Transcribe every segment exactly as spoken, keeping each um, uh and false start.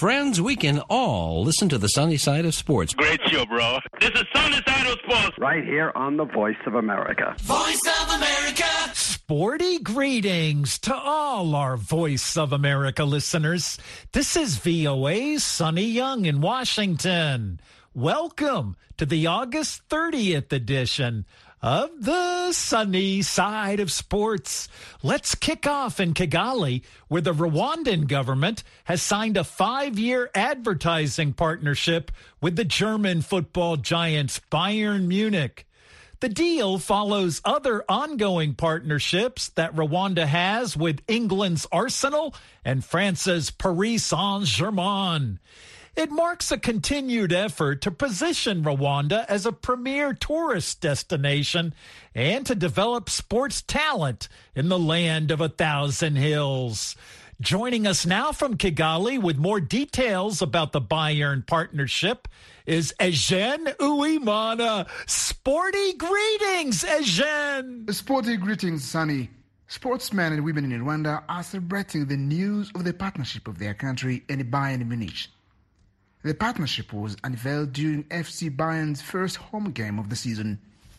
friends, we can all listen to the Sunny Side of Sports. Great show, bro. This is Sunny Side of Sports. Right here on the Voice of America. Voice of America. Sporty greetings to all our Voice of America listeners. This is V O A's Sonny Young in Washington. Welcome to the August thirtieth edition of the Sunny Side of Sports. Let's kick off in Kigali, where the Rwandan government has signed a five-year advertising partnership with the German football giants Bayern Munich. The deal follows other ongoing partnerships that Rwanda has with England's Arsenal and France's Paris Saint-Germain. It marks a continued effort to position Rwanda as a premier tourist destination and to develop sports talent in the land of a thousand hills. Joining us now from Kigali with more details about the Bayern partnership is Eugene Uwimana. Sporty greetings, Eugene. Sporty greetings, Sonny. Sportsmen and women in Rwanda are celebrating the news of the partnership of their country and Bayern Munich. The partnership was unveiled during F C Bayern's first home game of the season.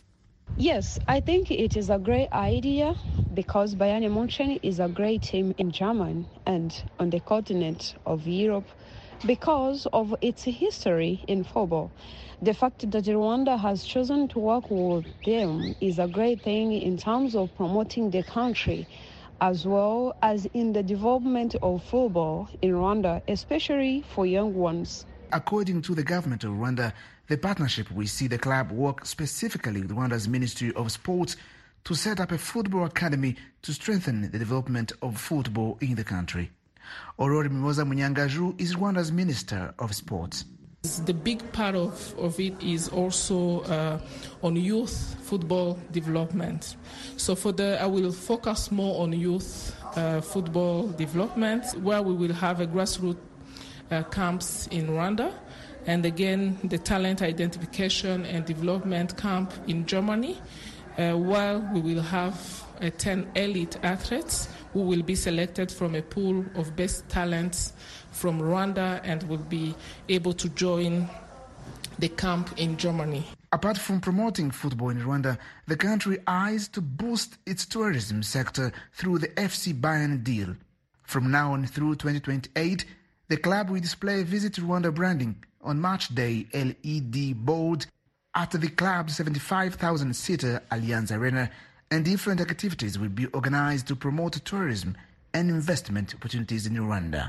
Yes, I think it is a great idea because Bayern Munich is a great team in Germany and on the continent of Europe because of its history in football. The fact that Rwanda has chosen to work with them is a great thing in terms of promoting the country as well as in the development of football in Rwanda, especially for young ones. According to the government of Rwanda, the partnership will see the club work specifically with Rwanda's Ministry of Sports to set up a football academy to strengthen the development of football in the country. Aurore Mimoza Munyangaju is Rwanda's Minister of Sports. The big part of, of it is also uh, on youth football development. So for the, I will focus more on youth uh, football development, where we will have a grassroots uh, camps in Rwanda, and again the talent identification and development camp in Germany, uh, while we will have uh, ten elite athletes who will be selected from a pool of best talents from Rwanda and will be able to join the camp in Germany. Apart from promoting football in Rwanda, the country eyes to boost its tourism sector through the F C Bayern deal. From now on through twenty twenty-eight, the club will display Visit Rwanda branding on Match Day L E D board at the club's seventy-five thousand seater Allianz Arena, and different activities will be organized to promote tourism and investment opportunities in Rwanda.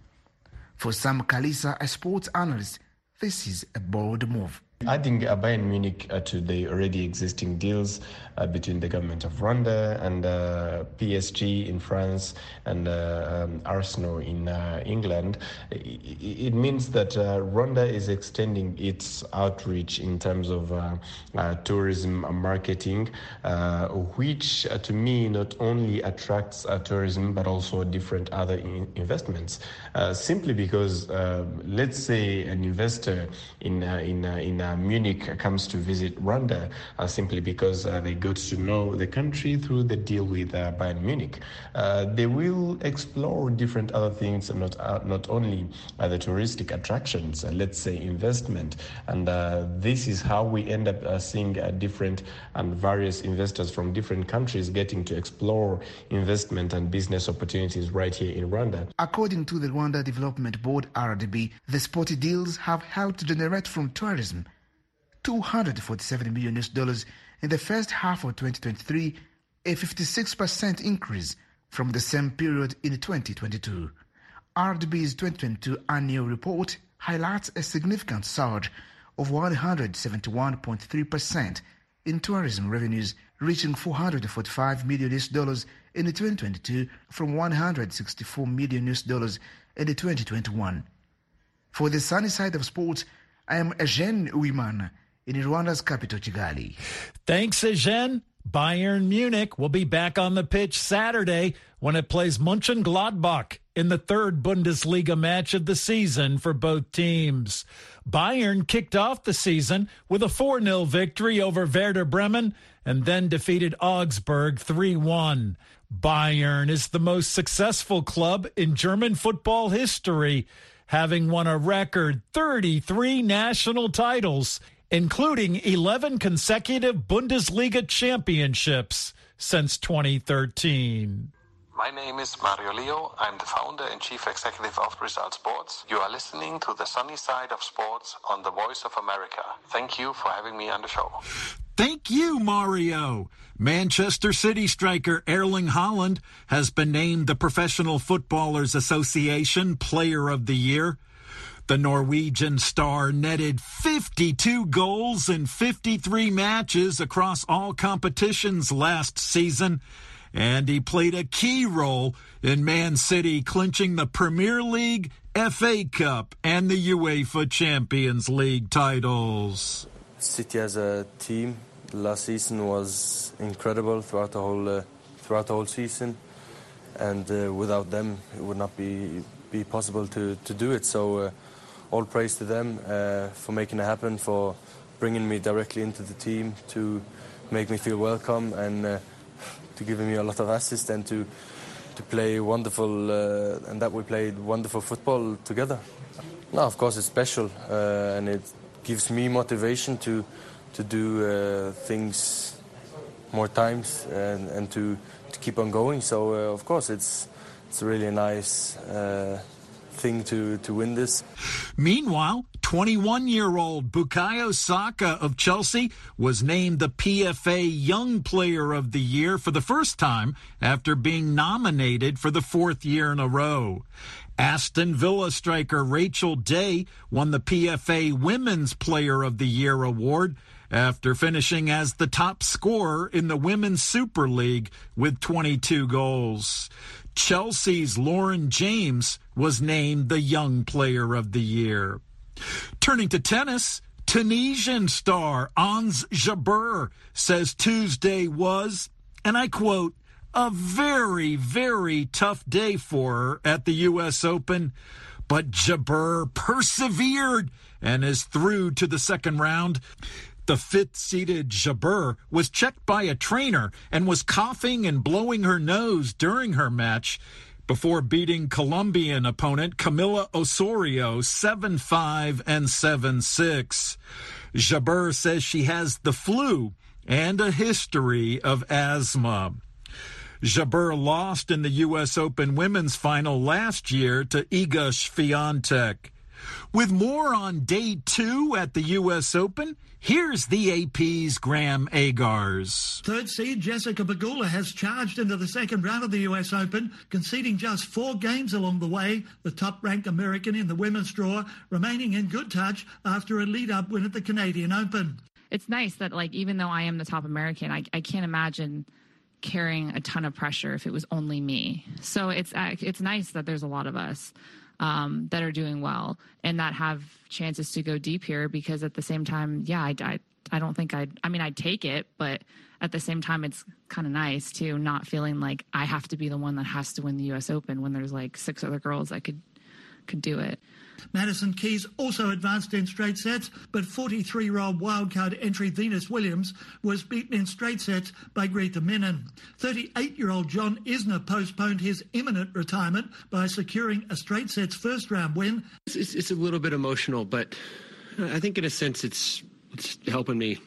For Sam Kalisa, a sports analyst, this is a bold move. Adding uh, Bayern Munich uh, to the already existing deals uh, between the government of Rwanda and uh, P S G in France and uh, um, Arsenal in uh, England, it, it means that uh, Rwanda is extending its outreach in terms of uh, uh, tourism marketing, uh, which uh, to me not only attracts uh, tourism but also different other in- investments. Uh, simply because, uh, let's say, an investor in uh, in uh, in uh, Munich comes to visit Rwanda uh, simply because uh, they got to know the country through the deal with uh, Bayern Munich. Uh, they will explore different other things, not uh, not only uh, the touristic attractions, uh, let's say investment. And uh, this is how we end up uh, seeing uh, different and various investors from different countries getting to explore investment and business opportunities right here in Rwanda. According to the Rwanda Development Board, R D B, the sporty deals have helped generate from tourism two hundred forty-seven million U S dollars in the first half of twenty twenty-three, a fifty-six percent increase from the same period in twenty twenty-two. R D B's twenty twenty-two annual report highlights a significant surge of one hundred seventy-one point three percent in tourism revenues, reaching four hundred forty-five million U S dollars in twenty twenty-two from one hundred sixty-four million U S dollars in twenty twenty-one. For the Sunny Side of Sports, I am Eugene Uwimana in Rwanda's capital, Kigali. Thanks, Eugene. Bayern Munich will be back on the pitch Saturday when it plays Mönchengladbach in the third Bundesliga match of the season for both teams. Bayern kicked off the season with a four nil victory over Werder Bremen and then defeated Augsburg three one. Bayern is the most successful club in German football history, having won a record thirty-three national titles, including eleven consecutive Bundesliga championships since twenty thirteen. My name is Mario Leo. I'm the founder and chief executive of Result Sports. You are listening to the sunny side of sports on the Voice of America. Thank you for having me on the show. Thank you, Mario. Manchester City striker Erling Haaland has been named the Professional Footballers Association Player of the Year. The Norwegian star netted fifty-two goals in fifty-three matches across all competitions last season, and he played a key role in Man City clinching the Premier League, F A Cup, and the UEFA Champions League titles. City as a team last season was incredible throughout the whole uh, throughout the whole season, and uh, without them it would not be be possible to, to do it. So uh, all praise to them uh, for making it happen, for bringing me directly into the team, to make me feel welcome, and uh, to giving me a lot of assists, and to to play wonderful uh, and that we played wonderful football together. No, of course it's special, uh, and it gives me motivation to to do uh, things more times and, and to, to keep on going. So uh, of course it's it's a really nice uh, thing to, to win this. Meanwhile, twenty-one-year-old Bukayo Saka of Chelsea was named the P F A Young Player of the Year for the first time after being nominated for the fourth year in a row. Aston Villa striker Rachel Day won the P F A Women's Player of the Year award after finishing as the top scorer in the Women's Super League with twenty-two goals. Chelsea's Lauren James was named the Young Player of the Year. Turning to tennis, Tunisian star Ons Jabeur says Tuesday was, and I quote, a very, very tough day for her at the U S Open, but Jabeur persevered and is through to the second round. The fifth-seeded Jabeur was checked by a trainer and was coughing and blowing her nose during her match before beating Colombian opponent Camila Osorio seven five and seven six. Jabeur says she has the flu and a history of asthma. Jabeur lost in the U S Open women's final last year to Iga Swiatek. With more on day two at the U S Open, here's the A P's Graham Agars. Third seed Jessica Pegula has charged into the second round of the U S Open, conceding just four games along the way. The top-ranked American in the women's draw remaining in good touch after a lead-up win at the Canadian Open. It's nice that, like, even though I am the top American, I, I can't imagine carrying a ton of pressure if it was only me. So it's it's nice that there's a lot of us um, that are doing well and that have chances to go deep here, because at the same time, yeah, I, I, I don't think I'd, I mean, I'd take it, but at the same time, it's kind of nice too, not feeling like I have to be the one that has to win the U S Open when there's like six other girls that could, could do it. Madison Keys also advanced in straight sets, but forty-three-year-old wildcard entry Venus Williams was beaten in straight sets by Greta Minen. thirty-eight-year-old John Isner postponed his imminent retirement by securing a straight sets first-round win. It's, it's a little bit emotional, but I think in a sense it's, it's helping me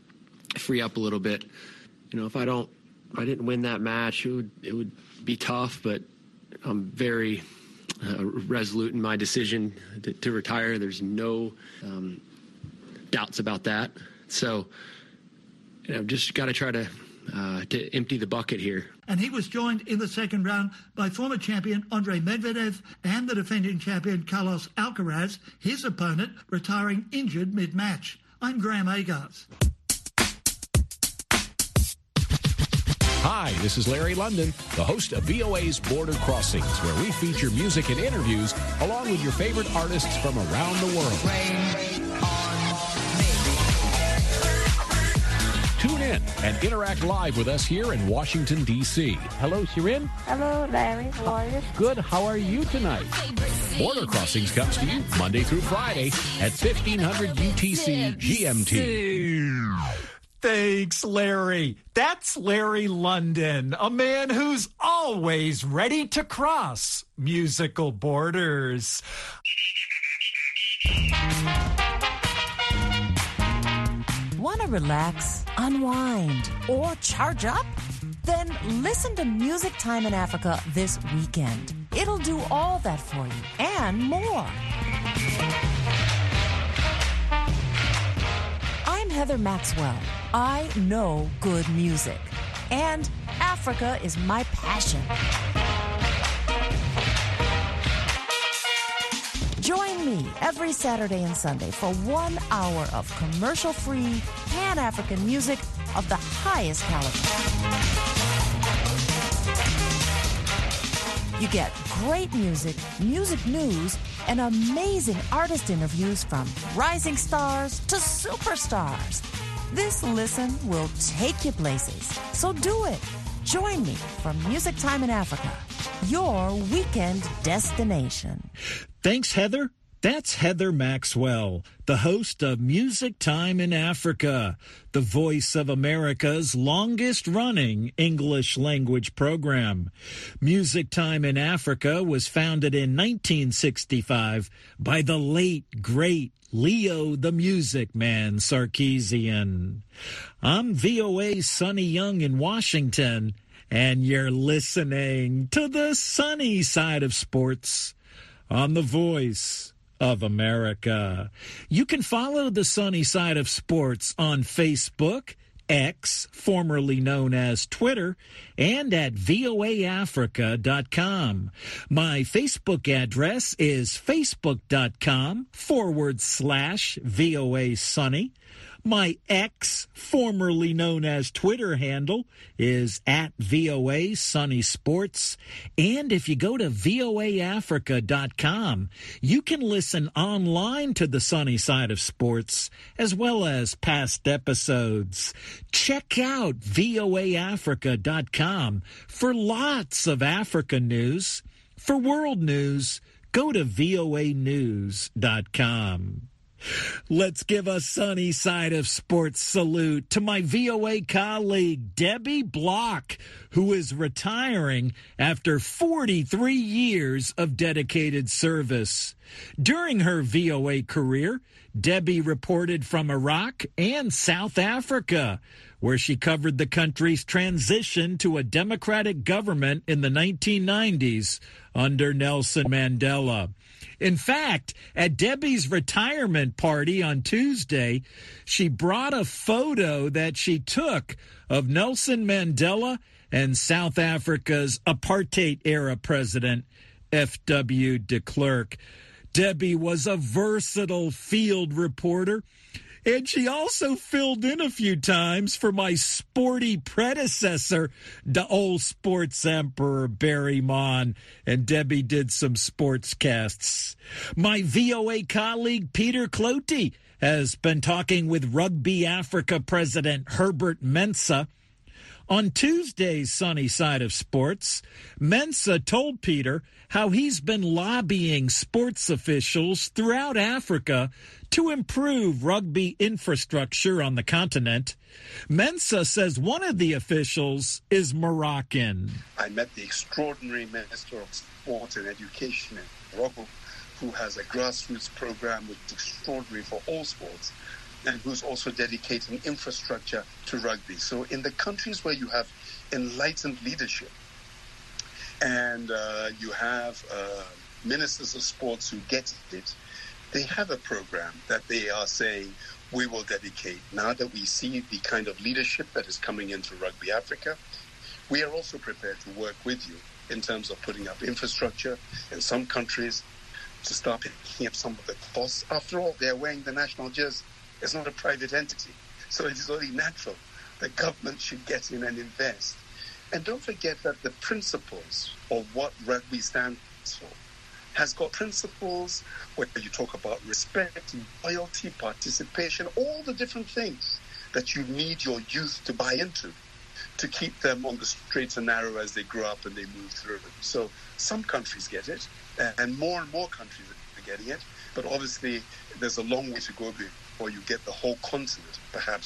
free up a little bit. You know, if I don't, if I didn't win that match, it would it would be tough, but I'm very Uh, resolute in my decision to, to retire. There's no um, doubts about that. So, you know, just got to try to uh, to empty the bucket here. And he was joined in the second round by former champion Andre Medvedev and the defending champion Carlos Alcaraz, his opponent retiring injured mid-match. I'm Graham Agars. Hi, this is Larry London, the host of V O A's Border Crossings, where we feature music and interviews along with your favorite artists from around the world. Tune in and interact live with us here in Washington, D C Hello, Shirin. Hello, Larry. How are you? Good. How are you tonight? Border Crossings comes to you Monday through Friday at fifteen hundred U T C G M T. Thanks, Larry. That's Larry London, a man who's always ready to cross musical borders. Want to relax, unwind, or charge up? Then listen to Music Time in Africa this weekend. It'll do all that for you and more. I'm Heather Maxwell. I know good music, and Africa is my passion. Join me every Saturday and Sunday for one hour of commercial-free, Pan-African music of the highest caliber. You get great music, music news, and amazing artist interviews from rising stars to superstars. This listen will take you places. So do it. Join me for Music Time in Africa, your weekend destination. Thanks, Heather. That's Heather Maxwell, the host of Music Time in Africa, the voice of America's longest-running English-language program. Music Time in Africa was founded in nineteen sixty-five by the late, great Leo the Music Man Sarkeesian. I'm V O A's Sonny Young in Washington, and you're listening to the sunny side of sports on the Voice of America. You can follow the sunny side of sports on Facebook, X, formerly known as Twitter, and at V O A Africa dot com. My Facebook address is facebook.com forward slash VOA Sunny. My X, formerly known as Twitter handle, is at V O A Sunny Sports. And if you go to V O A Africa dot com, you can listen online to the sunny side of sports, as well as past episodes. Check out V O A Africa dot com for lots of Africa news. For world news, go to V O A news dot com. Let's give a sunny side of sports salute to my V O A colleague, Debbie Block, who is retiring after forty-three years of dedicated service. During her V O A career, Debbie reported from Iraq and South Africa, where she covered the country's transition to a democratic government in the nineteen nineties under Nelson Mandela. In fact, at Debbie's retirement party on Tuesday, she brought a photo that she took of Nelson Mandela and South Africa's apartheid-era president, F W de Klerk. Debbie was a versatile field reporter, and she also filled in a few times for my sporty predecessor, the old sports emperor, Barry Mon, and Debbie did some sportscasts. My V O A colleague, Peter Cloete, has been talking with Rugby Africa President Herbert Mensah. On Tuesday's Sunny Side of Sports, Mensah told Peter how he's been lobbying sports officials throughout Africa to improve rugby infrastructure on the continent. Mensah says one of the officials is Moroccan. I met the extraordinary Minister of Sport and Education in Morocco, who has a grassroots program which is extraordinary for all sports, and who's also dedicating infrastructure to rugby. So in the countries where you have enlightened leadership and uh, you have uh, ministers of sports who get it, they have a program that they are saying, we will dedicate. Now that we see the kind of leadership that is coming into Rugby Africa, we are also prepared to work with you in terms of putting up infrastructure in some countries to start picking up some of the costs. After all, they're wearing the national jersey. It's not a private entity. So it is only natural that government should get in and invest. And don't forget that the principles of what rugby stands for has got principles where you talk about respect, loyalty, participation, all the different things that you need your youth to buy into to keep them on the straight and narrow as they grow up and they move through. So some countries get it, and more and more countries are getting it. But obviously, there's a long way to go before you get the whole continent, perhaps,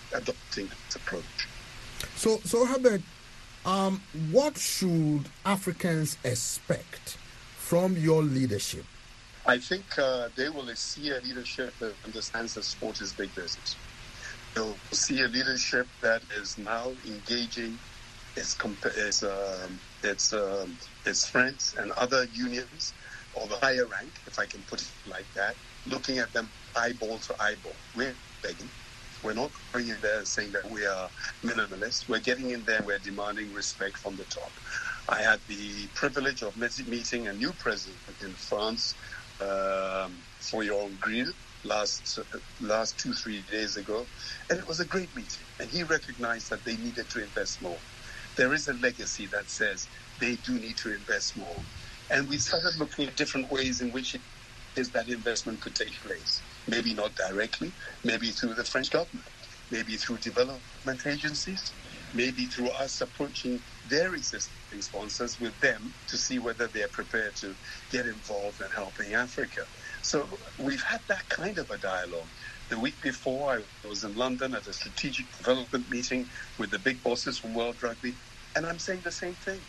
adopting this approach. So, so Herbert, um, what should Africans expect from your leadership? I think uh, they will see a leadership that understands that sport is big business. They'll see a leadership that is now engaging its comp- its, um, its, um, its friends and other unions of a higher rank, if I can put it like that, looking at them eyeball to eyeball. We're begging. We're not going in there saying that we are minimalists. We're getting in there, we're demanding respect from the top. I had the privilege of meeting a new president in France um, for your own grill last, uh, last two, three days ago. And it was a great meeting. And he recognized that they needed to invest more. There is a legacy that says they do need to invest more. And we started looking at different ways in which it is that investment could take place. Maybe not directly, maybe through the French government, maybe through development agencies, maybe through us approaching their existing sponsors with them to see whether they're prepared to get involved in helping Africa. So we've had that kind of a dialogue. The week before, I was in London at a strategic development meeting with the big bosses from World Rugby, and I'm saying the same thing.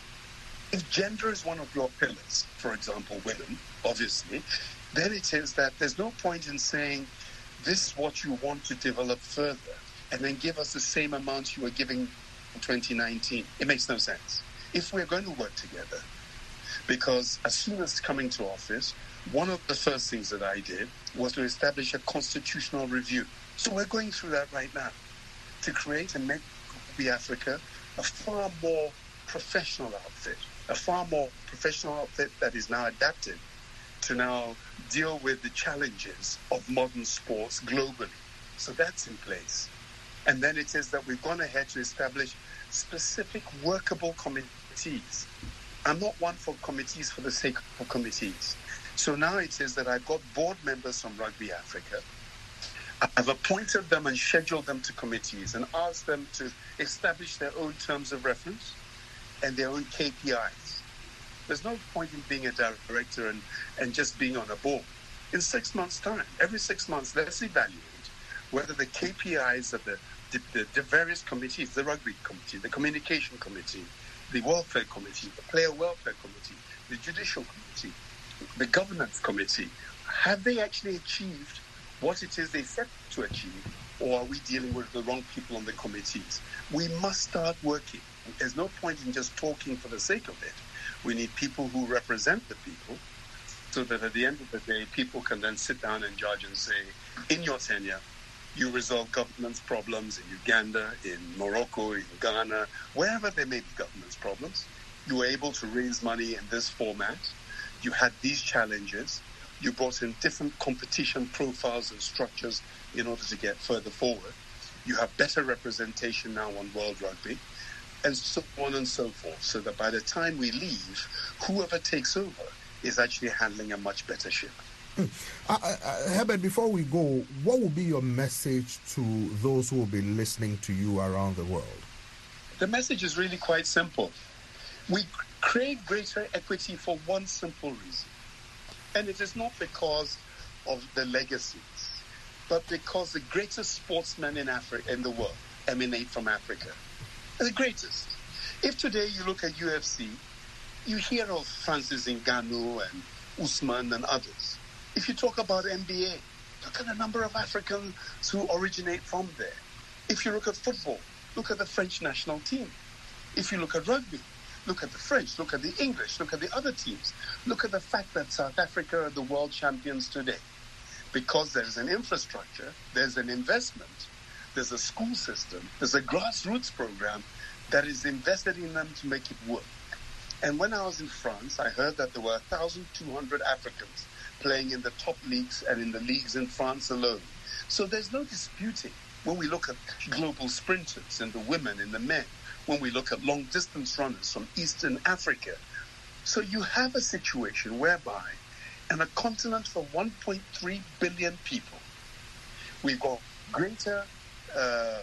If gender is one of your pillars, for example, women, obviously, then it is that there's no point in saying this is what you want to develop further and then give us the same amount you were giving in twenty nineteen. It makes no sense. If we're going to work together, because as soon as coming to office, one of the first things that I did was to establish a constitutional review. So we're going through that right now to create and make Rugby Africa a far more professional outfit, a far more professional outfit that is now adapted to now deal with the challenges of modern sports globally. So that's in place. And then it is that we've gone ahead to establish specific workable committees. I'm not one for committees for the sake of committees. So now it is that I've got board members from Rugby Africa. I've appointed them and scheduled them to committees and asked them to establish their own terms of reference and their own K P Is. There's no point in being a director and, and just being on a board. In six months' time, every six months, let's evaluate whether the K P Is of the, the, the various committees, the rugby committee, the communication committee, the welfare committee, the player welfare committee, the judicial committee, the governance committee, have they actually achieved what it is they set to achieve, or are we dealing with the wrong people on the committees? We must start working. There's no point in just talking for the sake of it. We need people who represent the people so that at the end of the day, people can then sit down and judge and say, in your tenure, you resolve governance problems in Uganda, in Morocco, in Ghana, wherever there may be governance problems. You were able to raise money in this format. You had these challenges. You brought in different competition profiles and structures in order to get further forward. You have better representation now on World Rugby, and so on and so forth, so that by the time we leave, whoever takes over is actually handling a much better ship. Mm. Uh, uh, Herbert, before we go, what will be your message to those who will be listening to you around the world? The message is really quite simple. We create greater equity for one simple reason. And it is not because of the legacies, but because the greatest sportsmen in Africa, in the world, emanate from Africa. The greatest. If today you look at U F C, you hear of Francis Ngannou and Usman and others. If you talk about N B A, look at the number of Africans who originate from there. If you look at football, look at the French national team. If you look at rugby, look at the French, look at the English, look at the other teams. Look at the fact that South Africa are the world champions today. Because there's an infrastructure, there's an investment, there's a school system, there's a grassroots program that is invested in them to make it work. And when I was in France, I heard that there were one thousand two hundred Africans playing in the top leagues and in the leagues in France alone. So there's no disputing when we look at global sprinters and the women and the men, when we look at long-distance runners from Eastern Africa. So you have a situation whereby in a continent of one point three billion people, we've got greater uh,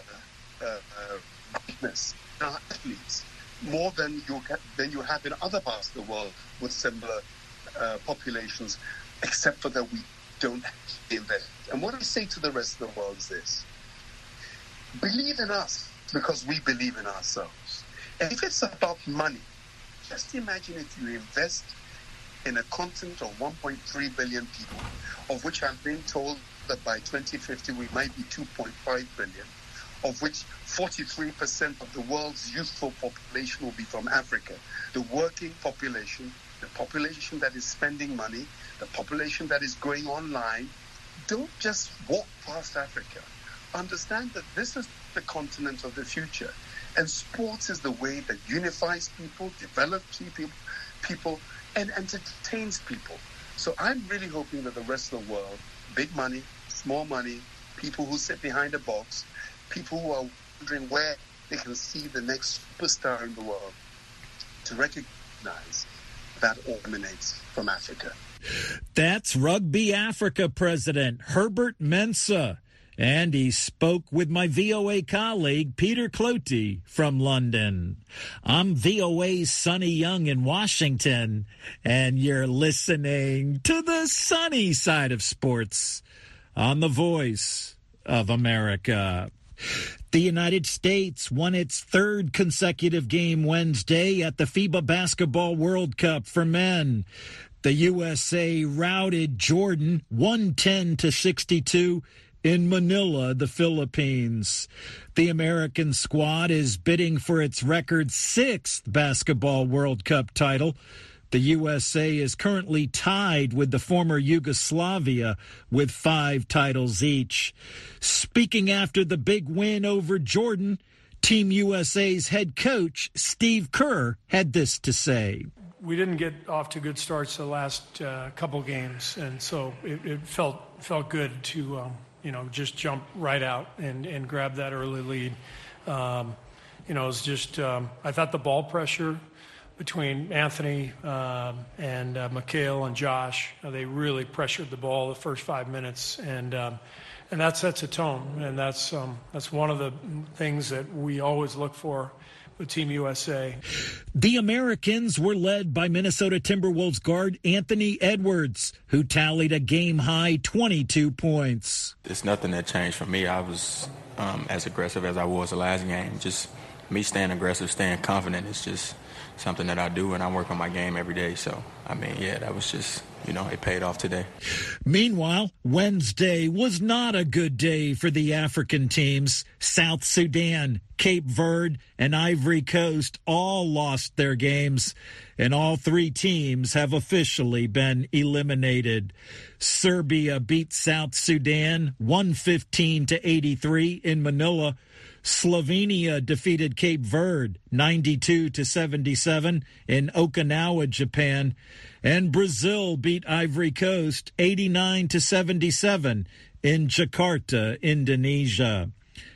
uh, uh, greatness in our athletes, more than you, than you have in other parts of the world with similar uh, populations, except for that we don't invest. And what I say to the rest of the world is this. believe in us because we believe in ourselves. And if it's about money, just imagine if you invest in a continent of one point three billion people, of which I'm being told that by twenty fifty we might be two point five billion, of which forty-three percent of the world's youthful population will be from Africa. The working population, the population that is spending money, the population that is going online. Don't just walk past Africa. Understand that this is the continent of the future. And sports is the way that unifies people, develops people, people and entertains people. So I'm really hoping that the rest of the world, big money, small money, people who sit behind a box, people who are wondering where they can see the next superstar in the world, to recognize that all emanates from Africa. That's Rugby Africa President Herbert Mensah. And he spoke with my V O A colleague, Peter Cloete, from London. I'm V O A's Sonny Young in Washington, and you're listening to the sunny side of sports on the Voice of America. The United States won its third consecutive game Wednesday at the FIBA Basketball World Cup for men. The U S A routed Jordan one ten to sixty-two in Manila, the Philippines. The American squad is bidding for its record sixth Basketball World Cup title. The U S A is currently tied with the former Yugoslavia with five titles each. Speaking after the big win over Jordan, Team U S A's head coach, Steve Kerr, had this to say. We didn't get off to good starts the last uh, couple games, and so it, it felt felt good to um, you know just jump right out and, and grab that early lead. Um, you know, it was just um, I thought the ball pressure between Anthony um, and uh, Mikhail and Josh, uh, they really pressured the ball the first five minutes, and um, and that sets a tone, and that's um, that's one of the things that we always look for with Team U S A. The Americans were led by Minnesota Timberwolves guard Anthony Edwards, who tallied a game-high twenty-two points. It's nothing that changed for me. I was um, as aggressive as I was the last game. Just me staying aggressive, staying confident is just something that I do, and I work on my game every day. So, I mean, yeah, that was just, you know, it paid off today. Meanwhile, Wednesday was not a good day for the African teams. South Sudan, Cape Verde, and Ivory Coast all lost their games, and all three teams have officially been eliminated. Serbia beat South Sudan one fifteen to eighty-three in Manila. Slovenia defeated Cape Verde ninety-two to seventy-seven in Okinawa, Japan, and Brazil beat Ivory Coast eighty-nine to seventy-seven in Jakarta, Indonesia.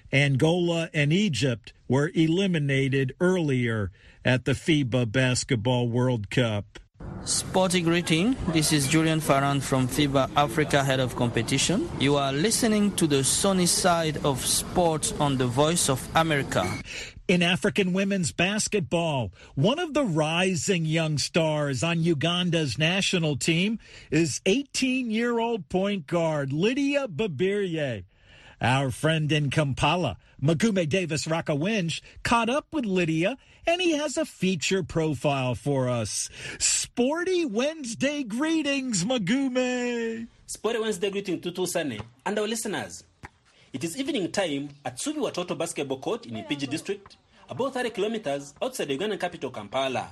Angola and Egypt were eliminated earlier at the FIBA Basketball World Cup. Sporty greeting. This is Julian Farran from FIBA Africa, head of competition. You are listening to the sunny side of sports on the Voice of America. In African women's basketball, one of the rising young stars on Uganda's national team is eighteen-year-old point guard Lydia Babirye. Our friend in Kampala, Magume Davis Rakawinj, caught up with Lydia, and he has a feature profile for us. Sporty Wednesday greetings, Magume. Sporty Wednesday greeting to Tusane and our listeners. It is evening time at Subi Watoto Basketball Court in Mpigi District, about thirty kilometers outside the Ugandan capital, Kampala.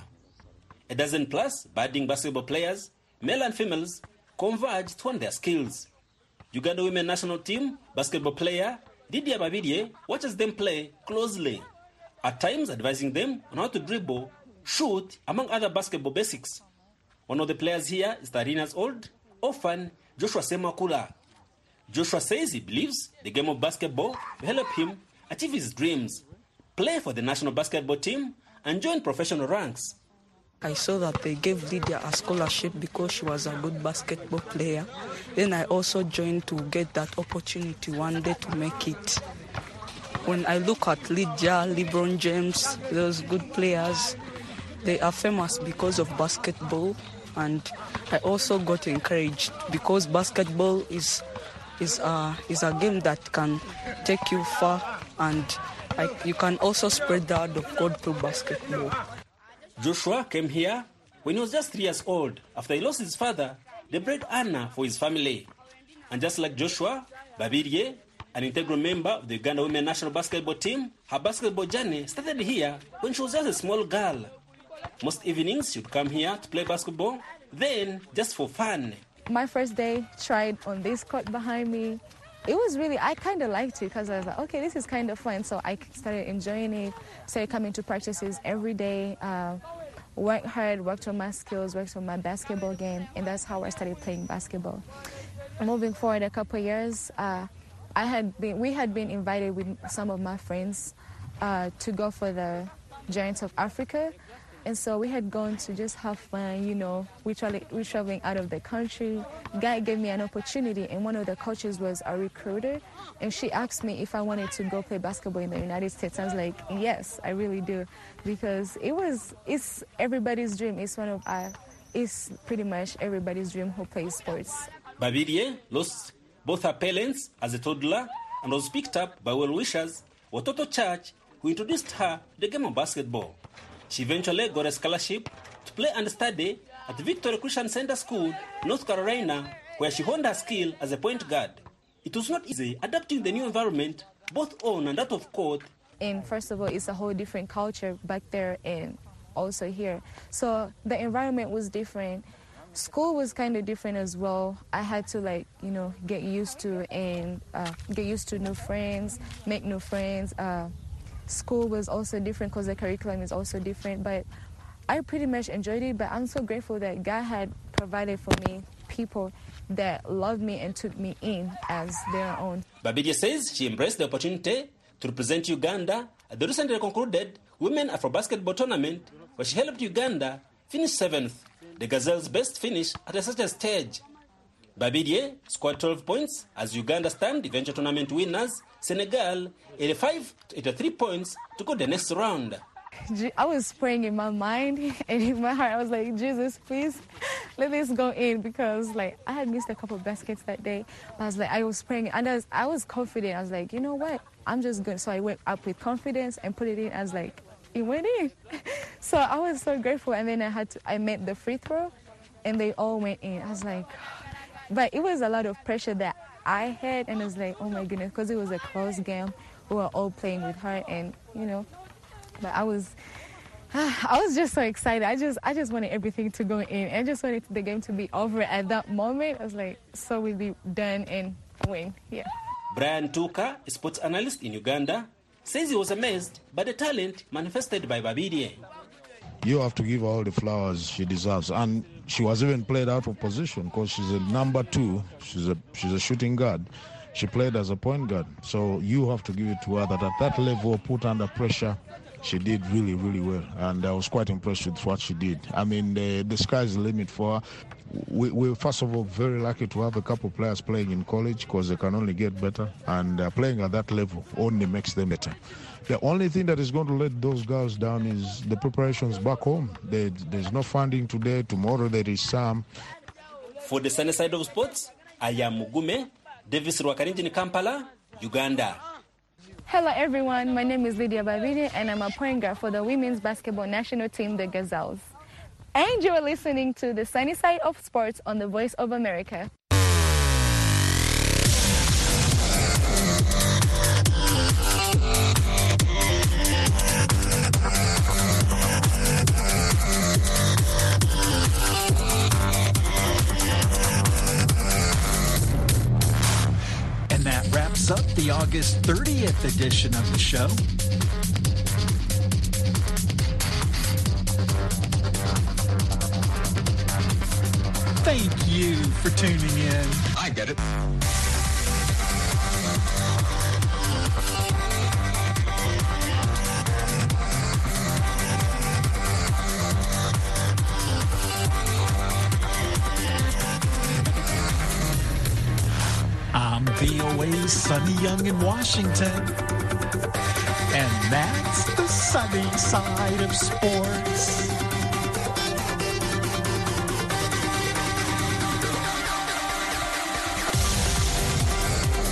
A dozen plus budding basketball players, male and females, converge to hone their skills. Uganda women national team basketball player Lydia Babirye watches them play closely, at times advising them on how to dribble, shoot, among other basketball basics. One of the players here is thirteen years old, orphan Joshua Semakula. Joshua says he believes the game of basketball will help him achieve his dreams, play for the national basketball team, and join professional ranks. I saw that they gave Lydia a scholarship because she was a good basketball player. Then I also joined to get that opportunity one day to make it. When I look at Lydia, LeBron James, those good players, they are famous because of basketball. And I also got encouraged because basketball is is a, is a game that can take you far, and like, you can also spread the word of God through basketball. Joshua came here when he was just three years old after he lost his father, the breadwinner for his family. And just like Joshua, Babirye, an integral member of the Uganda women national basketball team, her basketball journey started here when she was just a small girl. Most evenings she'd come here to play basketball, then just for fun. My first day tried on this court behind me. It was really, I kind of liked it because I was like, okay, this is kind of fun. So I started enjoying it, started coming to practices every day, uh, worked hard, worked on my skills, worked on my basketball game, and that's how I started playing basketball. Moving forward a couple of years, uh, I had been, we had been invited with some of my friends uh, to go for the Giants of Africa. And so we had gone to just have fun, you know, we tra- we traveling out of the country. Guy gave me an opportunity, and one of the coaches was a recruiter, and she asked me if I wanted to go play basketball in the United States. I was like, yes, I really do, because it was, it's everybody's dream. It's one of our, it's pretty much everybody's dream who plays sports. Babirye lost both her parents as a toddler and was picked up by well-wishers Watoto Church, who introduced her to the game of basketball. She eventually got a scholarship to play and study at the Victoria Christian Center School, North Carolina, where she honed her skill as a point guard. It was not easy adapting the new environment, both on and out of court. And first of all, it's a whole different culture back there and also here. So the environment was different. School was kind of different as well. I had to, like, you know, get used to and uh, get used to new friends, make new friends. Uh, School was also different because the curriculum is also different, but I pretty much enjoyed it. But I'm so grateful that God had provided for me people that loved me and took me in as their own. Babirye says she embraced the opportunity to represent Uganda at the recently concluded Women Afro Basketball Tournament, where she helped Uganda finish seventh, the Gazelles' best finish at such a stage. Babirye scored twelve points as Uganda stand eventual tournament winners, Senegal, eighty-five to eighty-three points to go the next round. I was praying in my mind and in my heart. I was like, Jesus, please let this go in, because like I had missed a couple of baskets that day. I was like, I was praying and I was, I was confident. I was like, you know what? I'm just good. So I went up with confidence and put it in. I was like, it went in. So I was so grateful. And then I had to, I made the free throw and they all went in. I was like, but it was a lot of pressure that I had, and I was like, oh my goodness, because it was a close game. We were all playing with her, and you know, but I was, I was just so excited. I just, I just wanted everything to go in. I just wanted the game to be over at that moment. I was like, so we'll be done and win. Yeah. Brian Tuka, a sports analyst in Uganda, says he was amazed by the talent manifested by Babirye. You have to give her all the flowers she deserves, and she was even played out of position because she's a number two. She's a she's a shooting guard. She played as a point guard, so you have to give it to her that at that level, put under pressure, she did really, really well, and I was quite impressed with what she did. I mean, the, the sky's the limit for her. We, we're, first of all, very lucky to have a couple of players playing in college because they can only get better, and uh, playing at that level only makes them better. The only thing that is going to let those girls down is the preparations back home. There, there's no funding today. Tomorrow there is some. For the sunny side of sports, I am Mugume, Davis Rwakarinji in Kampala, Uganda. Hello everyone, my name is Lydia Babirye and I'm a point guard for the women's basketball national team, the Gazelles. And you're listening to the sunny side of sports on the Voice of America. And that wraps up the August thirtieth edition of the show. Thank you for tuning in. I get it. I'm V O A's Sonny Young in Washington. And that's the sunny side of sports.